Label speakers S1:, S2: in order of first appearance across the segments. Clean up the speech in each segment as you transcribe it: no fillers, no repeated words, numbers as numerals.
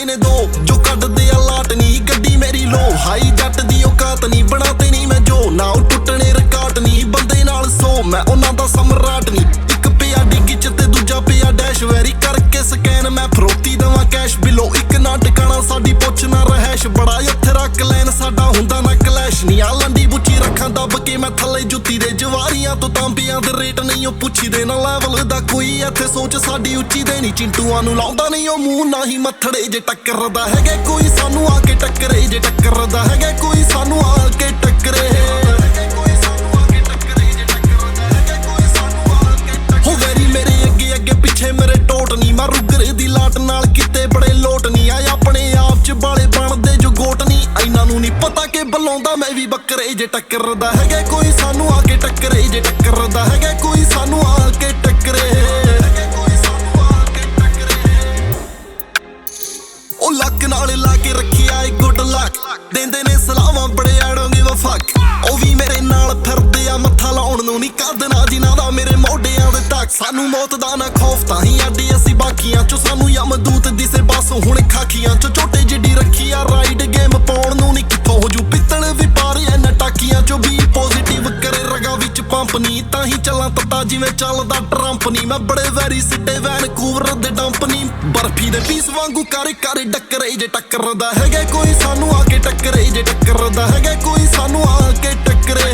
S1: ਨੇ ਦੋ ਜੋ ਕੱਢਦੇ ਆ ਲਾਟ ਨੀ ਗੱਡੀ ਮੇਰੀ ਲੋ ਹਾਈ ਜੱਟ ਦੀ ਔਕਾਤ ਨੀ ਬਣਾਤੇ ਨੀ ਮੈਂ ਜੋ ਨਾ ਉਹ ਟੁੱਟਣੇ ਰਿਕਾਰਡ ਨੀ ਬੰਦੇ ਨਾਲ ਸੋ ਮੈਂ ਉਹਨਾਂ ਦਾ ਸਮਰਾਟ ਨੀ ਇੱਕ ਪਿਆ ਡਿੱਗੀ ਚ ਤੇ ਦੂਜਾ ਪਿਆ ਡੈਸ਼ ਵੈਰੀ ਕਰਕੇ ਸਕੈਨ ਮੈਂ ਫਰੋਤੀ ਦਵਾਂ ਕੈਸ਼ ਬਿਲੋ ਇੱਕ ਨਾ ਟਿਕਾਣਾ ਸਾਡੀ ਪੁੱਛ ਨਾ ਰਹਿਸ਼ ਬੜਾ ਇੱਥੇ ਰੱਖ ਲੈਣ ਸਾਡਾ ਹੁੰਦਾ ਨਾ ਕਲੈਸ਼ ਨੀ ਆ ਲੰਡੀ ਬੁੱਚੀ ਰੱਖਾਂ ਦੱਬ ਕੇ ਮੈਂ ਥੱਲੇ ਜੁੱਤੀ ਦੇ ਜਵਾਰੀਆਂ ਤੋਂ ਤਾਂਬਿਆਂ ਦੇ ਰੇਟ ਨਹੀਂ ਉਹ ਪੁੱਛੀਦੇ ਨਾ ਲੈਵਲ ਦਾ ਕੋਈ ਇੱਥੇ ਸੋਚ ਸਾਡੀ ਉੱਚੀ ਦੇ ਨਹੀਂ ਚਿੰਟੂਆਂ ਨੂੰ ਲਾਉਂਦਾ ਨਹੀਂ ਉਹ ਮੂੰਹ ਨਾ ਹੀ ਮੱਥੜੇ ਜੇ ਟੱਕਰਦਾ ਹੈਗਾ ਕੋਈ ਸਾਨੂੰ ਆ ਕੇ ਟੱਕਰੇ ਜੇ ਟੱਕਰਦਾ ਹੈਗਾ ਕੋਈ ਸਾਨੂੰ ਆ ਕੇ ਟੱਕਰੇ ਹੋ ਵੈਰੀ ਮੇਰੇ ਅੱਗੇ ਅੱਗੇ ਪਿੱਛੇ ਮੇਰੇ ਟੋਟ ਨਹੀਂ ਮੈਂ ਰੁਗਰੇ ਦੀ ਲਾਟ ਨਾਲ ਕਿਤੇ ਬੜੇ ਲੋਟ ਨਹੀਂ ਆਏ ਆਪਣੇ ਆਪ ਚ ਬਾਲੇ ਬਣਦੇ ਜੋ ਗੋਟ ਨਹੀਂ ਇਹਨਾਂ ਨੂੰ ਨਹੀਂ ਪਤਾ ਕਿ ਬੁਲਾਉਂਦਾ ਮੈਂ ਵੀ ਬੱਕਰੇ ਜੇ ਟੱਕਰਦਾ ਹੈਗਾ ਕੋਈ ਸਾਨੂੰ ਆ ਕੇ ਟੱਕਰੇ ਜੇ ਟੱਕਰਦਾ ਹੈਗਾ ਕੋਈ ਸਾਨੂੰ ਆ ਕੇ ਟੱਕਰੇ ਉਹ ਲੱਕ ਨਾਲ ਲਾ ਕੇ ਰੱਖਿਆ ਏ ਗੁੱਡ ਲੱਕ ਦਿੰਦੇ ਨੇ ਸਲਾਵਾਂ ਬੜੇ ਆੜੋਂਗੇ ਵਾ ਫੱਕ ਉਹ ਵੀ ਮੇਰੇ ਨਾਲ ਫਿਰਦੇ ਆ ਮੱਥਾ ਲਾਉਣ ਨੂੰ ਨਹੀਂ ਕੱਢਣਾ ਜਿਨ੍ਹਾਂ ਦਾ ਮੇਰੇ ਮੋਢਿਆਂ ਦੇ ਤੱਕ ਸਾਨੂੰ ਮੌਤ ਦਾ ਨਾ ਖੌਫ ਤਾਂ ਹੀ ਅੱਡੀ ਅਸੀਂ ਬਾਕੀਆਂ ਚੋਂ ਸਾਨੂੰ ਯਮਦੂਤ ਦਿਸੇ ਬਸ ਹੁਣ ਖਾਖੀਆਂ ਚੋਂ ਛੋਟੇ ਜਿੱਡੀ ਰੱਖੀ ਆ ਰਾਈਡ ਗੇਮ ਪਾਉਣ ਨੂੰ ਨਹੀਂ ਕਿੱਥੋਂ ਹੋ ਜੂ ਪਿੱਤਲ ਵੀ ਪਾਰੇ ਨਾ ਟਾਕੀਆਂ ਚੋਂ ਵੀ ਪੋਜ਼ਿਟਿਵ ਕਰੇ ਰਗਾ ਵਿੱਚ ਪੰਪ ਨਹੀਂ ਤਾਂ ਹੀ ਚੱਲਾਂ ਤੱਤਾ ਜਿਵੇਂ ਚੱਲਦਾ ਟਰੰਪ ਨਹੀਂ ਮੈਂ ਬੜੇ ਵੈਰੀ ਸਿੱਟੇ ਵੈਨਕੂਵਰ ਦੇ ਡੰਪ ਨਹੀਂ ਬਰਫੀ ਦੇ ਪੀਸ ਵਾਂਗੂ ਕਰ ਡੱਕਰੇ ਜੇ ਟੱਕਰਦਾ ਹੈਗਾ ਕੋਈ ਸਾਨੂੰ ਆ ਕੇ ਟੱਕਰੇ ਜੇ ਟੱਕਰਦਾ ਹੈਗਾ ਕੋਈ ਸਾਨੂੰ ਆ ਕੇ ਟੱਕਰੇ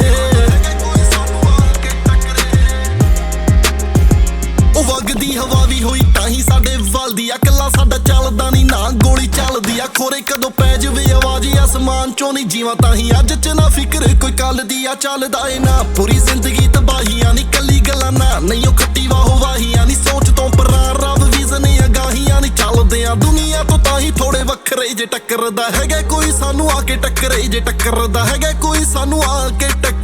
S1: ਉਹ ਵਗਦੀ ਹਵਾ ਵੀ ਹੋਈ ਤਾਂ ਹੀ ਸਾਡੇ ਵੱਲ ਦੀ ਅਕਲਾ ਸਾਡਾ ਚੱਲਦਾ ਨਹੀਂ ਨਾ ਗੋਲੀ ਚੱਲਦੀ ਆ ਖੋਰੇ ਕਦੋਂ ਪੈ ਜਵੇ ਆਵਾਜ਼ ਅਸਮਾਨ ਚੋਂ ਨਹੀਂ ਜੀਵਾਂ ਤਾਂ ਹੀ ਅੱਜ ਚ ਨਾ ਫਿਕਰ ਕੋਈ ਕੱਲ ਦੀ ਆ ਚੱਲਦਾ ਏ ਨਾ ਪੂਰੀ ਜ਼ਿੰਦਗੀ ਤਬਾਹੀਆਂ ਨਹੀਂ ਕੱਲੀ ਗੱਲਾਂ ਨਾ ਨਹੀਂ ਉਹ ਖੱਟੀ ਵਾਹੋ ਵਾਹੀਆਂ ਨਹੀਂ ਸੋਚ ਤੋਂ ਪਰਾਂ ਰੱਬ ਵਿਜ਼ਨ ਅਗਾਹੀਆਂ ਨਹੀਂ ਚੱਲਦੇ ਆ ਦੁਨੀਆ ਤੋਂ ਤਾਂ ਹੀ ਥੋੜੇ ਵੱਖਰੇ ਜੇ ਟੱਕਰਦਾ ਹੈਗਾ ਕੋਈ ਸਾਨੂੰ ਆ ਕੇ ਟੱਕਰੇ ਜੇ ਟੱਕਰਦਾ ਹੈਗਾ ਕੋਈ ਸਾਨੂੰ ਆ ਕੇ ਟੱਕਰੇ